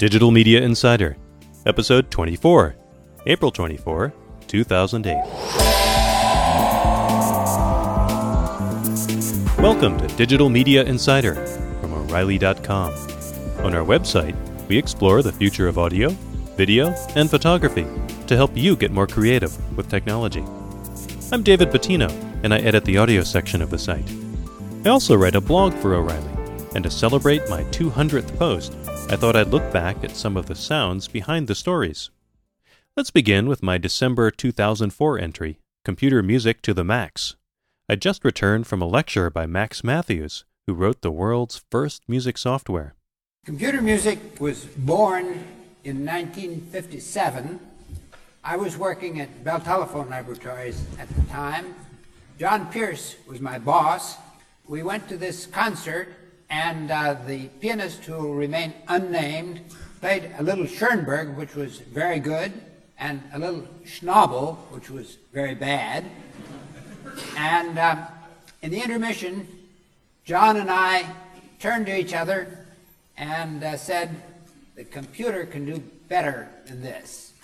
Digital Media Insider, Episode 24, April 24, 2008. Welcome to Digital Media Insider from O'Reilly.com. On our website, we explore the future of audio, video, and photography to help you get more creative with technology. I'm David Bettino, and I edit the audio section of the site. I also write a blog for O'Reilly, and to celebrate my 200th post, I thought I'd look back at some of the sounds behind the stories. Let's begin with my December 2004 entry, Computer Music to the Max. I just returned from a lecture by Max Matthews, who wrote the world's first music software. Computer music was born in 1957. I was working at Bell Telephone Laboratories at the time. John Pierce was my boss. We went to this concert, and the pianist, who will remain unnamed, played a little Schoenberg, which was very good, and a little Schnabel, which was very bad. And in the intermission, John and I turned to each other and said, "The computer can do better than this."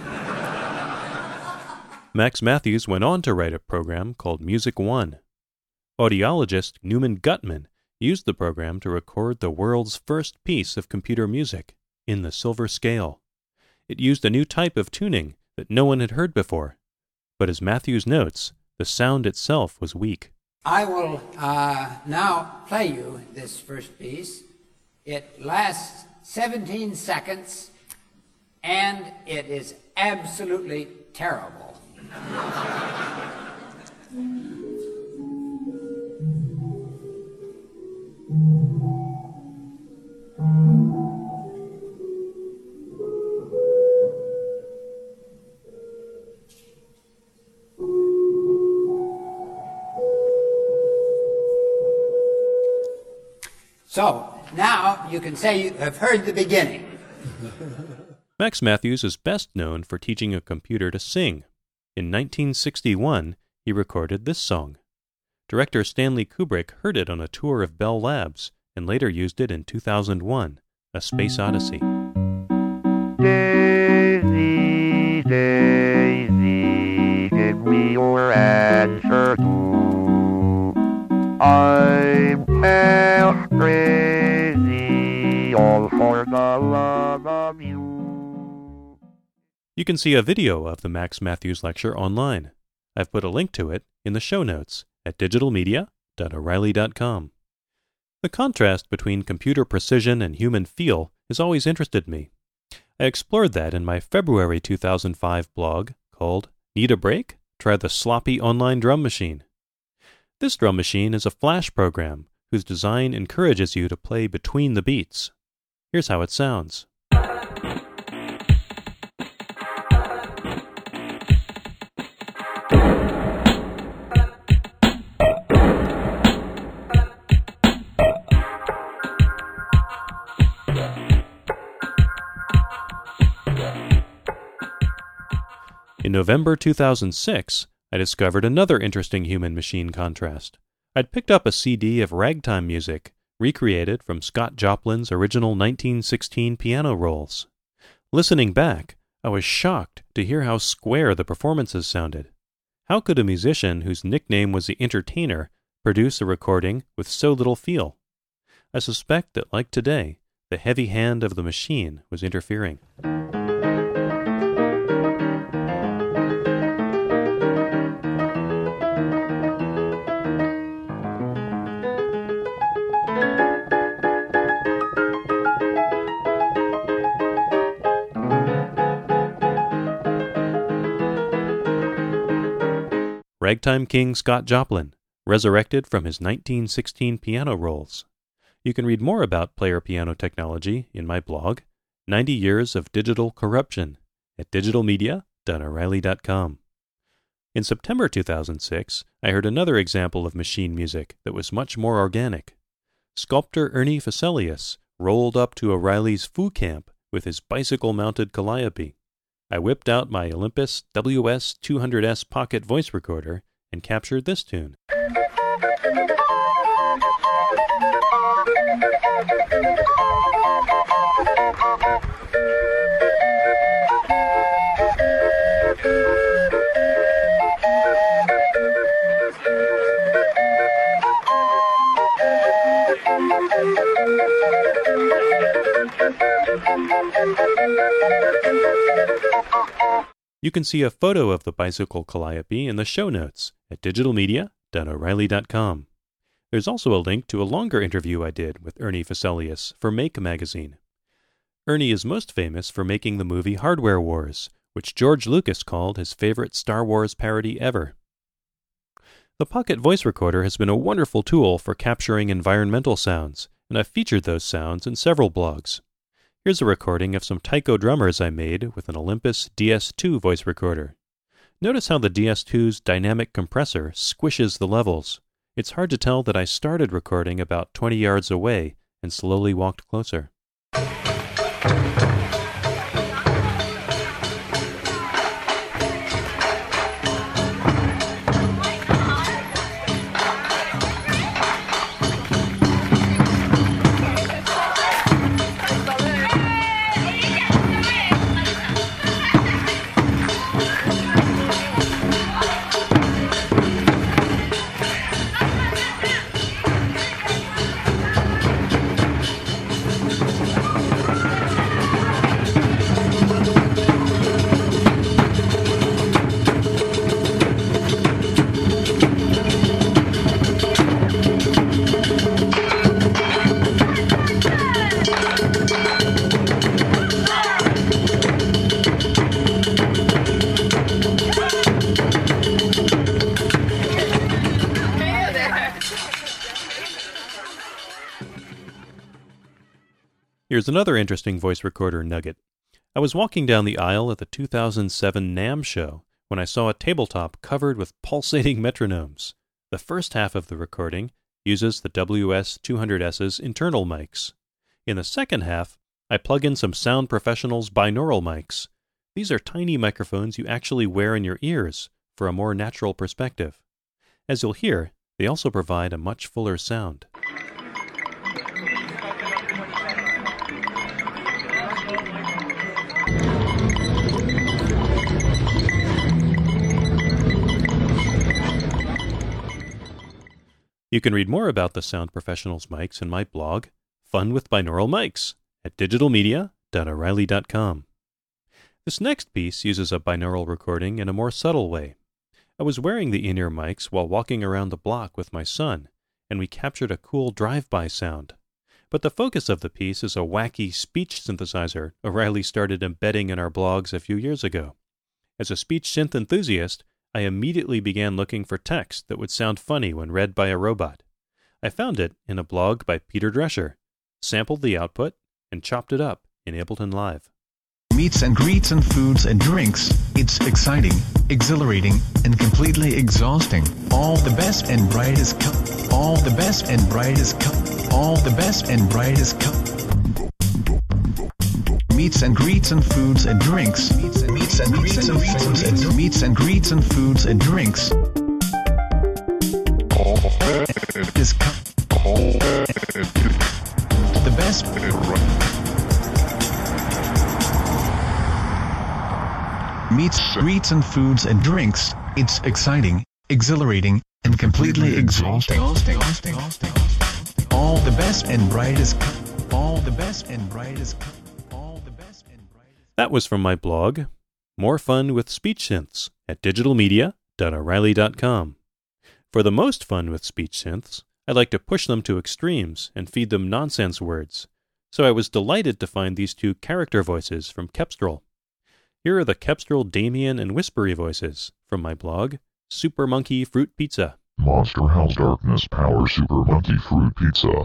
Max Matthews went on to write a program called Music One. Audiologist Newman Gutman used the program to record the world's first piece of computer music, in the silver scale. It used a new type of tuning that no one had heard before. But as Matthews notes, the sound itself was weak. I will now play you this first piece. It lasts 17 seconds, and it is absolutely terrible. So, now you can say you have heard the beginning. Max Matthews is best known for teaching a computer to sing. In 1961, he recorded this song. Director Stanley Kubrick heard it on a tour of Bell Labs and later used it in 2001, A Space Odyssey. Daisy, Daisy, give me your answer too. I'm half crazy, all for the love of you. You can see a video of the Max Matthews lecture online. I've put a link to it in the show notes at digitalmedia.o'reilly.com. The contrast between computer precision and human feel has always interested me. I explored that in my February 2005 blog called Need a Break? Try the Sloppy Online Drum Machine. This drum machine is a flash program whose design encourages you to play between the beats. Here's how it sounds. In November 2006, I discovered another interesting human-machine contrast. I'd picked up a CD of ragtime music, recreated from Scott Joplin's original 1916 piano rolls. Listening back, I was shocked to hear how square the performances sounded. How could a musician whose nickname was the Entertainer produce a recording with so little feel? I suspect that, like today, the heavy hand of the machine was interfering. Ragtime king Scott Joplin, resurrected from his 1916 piano rolls. You can read more about player piano technology in my blog, 90 Years of Digital Corruption, at digitalmedia.o'reilly.com. In September 2006, I heard another example of machine music that was much more organic. Sculptor Ernie Faselius rolled up to O'Reilly's Foo Camp with his bicycle-mounted Calliope. I whipped out my Olympus WS-200S pocket voice recorder and captured this tune. You can see a photo of the bicycle calliope in the show notes at digitalmedia.o'reilly.com. There's also a link to a longer interview I did with Ernie Faselius for Make magazine. Ernie is most famous for making the movie Hardware Wars, which George Lucas called his favorite Star Wars parody ever. The Pocket Voice Recorder has been a wonderful tool for capturing environmental sounds, and I've featured those sounds in several blogs. Here's a recording of some taiko drummers I made with an Olympus DS2 voice recorder. Notice how the DS2's dynamic compressor squishes the levels. It's hard to tell that I started recording about 20 yards away and slowly walked closer. Here's another interesting voice recorder nugget. I was walking down the aisle at the 2007 NAMM show when I saw a tabletop covered with pulsating metronomes. The first half of the recording uses the WS-200S's internal mics. In the second half, I plug in some Sound Professional's binaural mics. These are tiny microphones you actually wear in your ears for a more natural perspective. As you'll hear, they also provide a much fuller sound. You can read more about the Sound Professional's mics in my blog, Fun with Binaural Mics, at digitalmedia.o'reilly.com. This next piece uses a binaural recording in a more subtle way. I was wearing the in-ear mics while walking around the block with my son, and we captured a cool drive-by sound. But the focus of the piece is a wacky speech synthesizer O'Reilly started embedding in our blogs a few years ago. As a speech synth enthusiast, I immediately began looking for text that would sound funny when read by a robot. I found it in a blog by Peter Drescher, sampled the output, and chopped it up in Ableton Live. Meats and greets and foods and drinks. It's exciting, exhilarating, and completely exhausting. All the best and brightest cup. All the best and brightest cup. All the best and brightest cup. Meats and greets and foods and drinks. Meats and greets and foods and meats and greets and foods and drinks. This cup. The best. Meats, greets and foods and drinks. It's exciting, exhilarating, and completely exhausting. All the best and brightest cup. All the best and brightest cup. That was from my blog, More Fun with Speech Synths, at digitalmedia.o'reilly.com. For the most fun with speech synths, I like to push them to extremes and feed them nonsense words, so I was delighted to find these two character voices from Kepstrel. Here are the Kepstrel Damien and Whispery voices from my blog, Super Monkey Fruit Pizza. Monster House Darkness Power Super Monkey Fruit Pizza.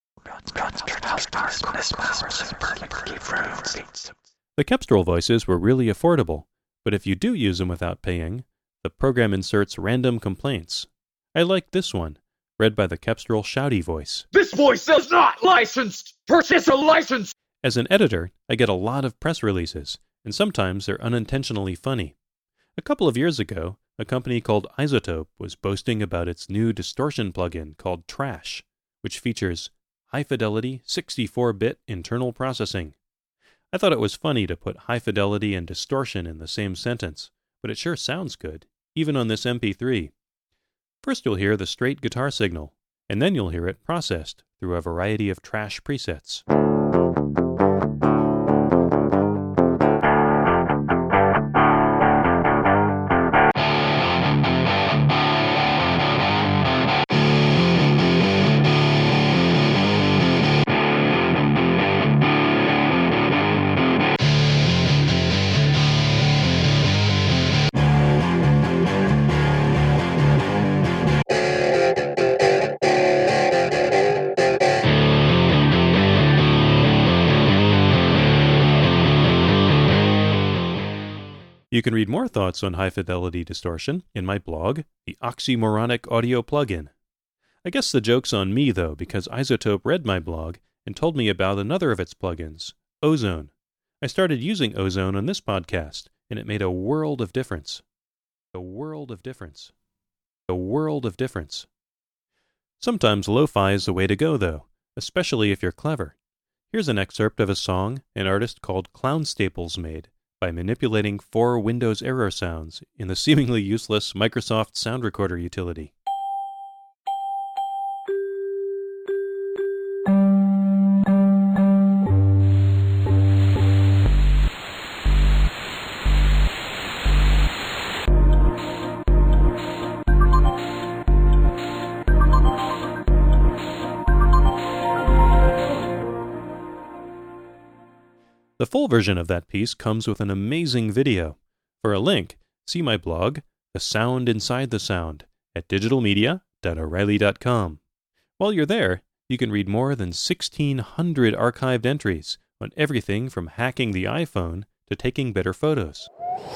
The Kepstrel voices were really affordable, but if you do use them without paying, the program inserts random complaints. I like this one, read by the Kepstrel Shouty voice. This voice is not licensed! Purchase a license! As an editor, I get a lot of press releases, and sometimes they're unintentionally funny. A couple of years ago, a company called iZotope was boasting about its new distortion plugin called Trash, which features high-fidelity 64-bit internal processing. I thought it was funny to put high fidelity and distortion in the same sentence, but it sure sounds good, even on this MP3. First you'll hear the straight guitar signal, and then you'll hear it processed through a variety of trash presets. You can read more thoughts on high-fidelity distortion in my blog, The Oxymoronic Audio Plugin. I guess the joke's on me, though, because iZotope read my blog and told me about another of its plugins, Ozone. I started using Ozone on this podcast, and it made a world of difference. A world of difference. A world of difference. Sometimes lo-fi is the way to go, though, especially if you're clever. Here's an excerpt of a song an artist called Clown Staples made by manipulating 4 Windows error sounds in the seemingly useless Microsoft Sound Recorder utility. The full version of that piece comes with an amazing video. For a link, see my blog, The Sound Inside the Sound, at digitalmedia.o'reilly.com. While you're there, you can read more than 1,600 archived entries on everything from hacking the iPhone to taking better photos.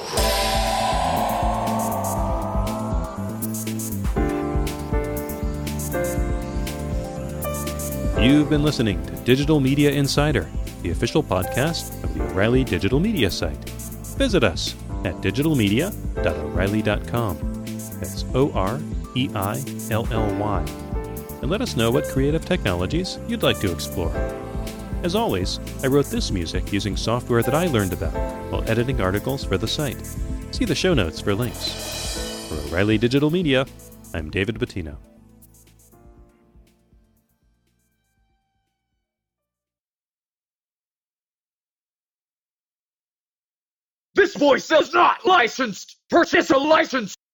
You've been listening to Digital Media Insider, the official podcast of the O'Reilly Digital Media site. Visit us at digitalmedia.o'reilly.com. That's OREILLY. And let us know what creative technologies you'd like to explore. As always, I wrote this music using software that I learned about while editing articles for the site. See the show notes for links. For O'Reilly Digital Media, I'm David Bettino. This voice is not licensed. Purchase a license.